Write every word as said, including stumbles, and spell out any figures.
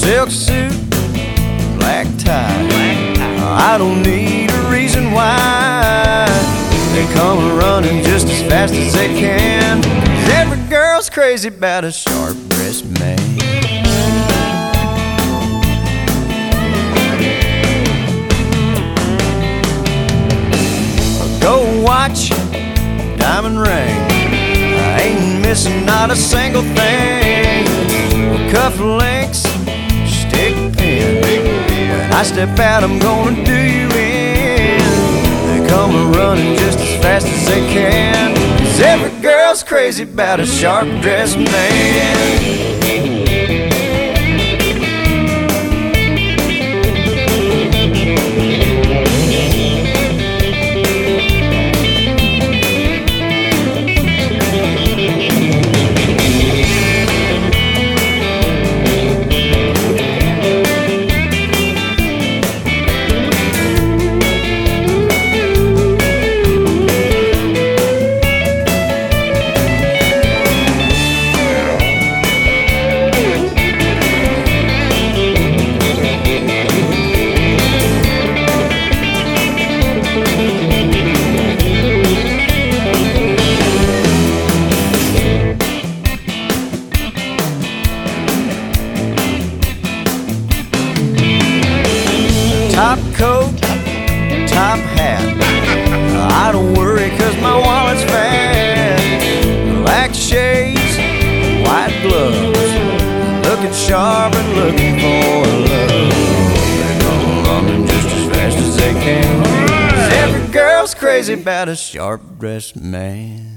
silk suit, black tie. I don't need a reason why. They come running just as fast as they can. 'Cause every girl's crazy about a sharp-dressed man. Gold watch, diamond ring, I ain't missing not a single thing. Cufflinks, stick pin, when I step out I'm gonna do you in. They come running just as fast as they can. 'Cause every girl's crazy about a sharp-dressed man. Top coat, top hat, I don't worry 'cause my wallet's fat. Black shades, white gloves, looking sharp and looking for love. They come running just as fast as they can. 'Cause every girl's crazy about a sharp-dressed man.